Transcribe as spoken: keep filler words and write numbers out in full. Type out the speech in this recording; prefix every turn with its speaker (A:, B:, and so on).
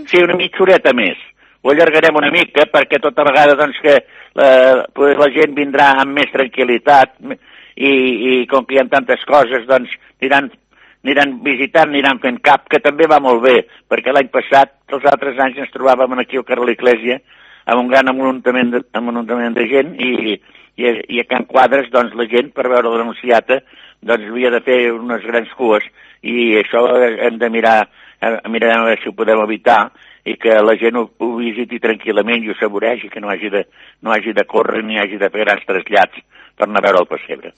A: sí, una mitja horeta més. Ho allargarem una mica perquè tota vegada doncs, que la, la gent vindrà amb més tranquil·litat i, i com que hi ha tantes coses doncs aniran, aniran visitant, aniran fent cap, que també va molt bé, perquè l'any passat, els altres anys ens trobàvem aquí al carrer de l'Església amb un gran amuntament de, amuntament de gent i, i, i a Can Quadres doncs, la gent per veure l'Anunciata doncs, havia de fer unes grans cues i això hem de mirar, mirarem a veure si ho podem evitar i que la gent ho, ho visiti tranquil·lament i ho saboregi, que no hagi, de, no hagi de córrer ni hagi de fer grans trasllats per anar a veure el pessebre.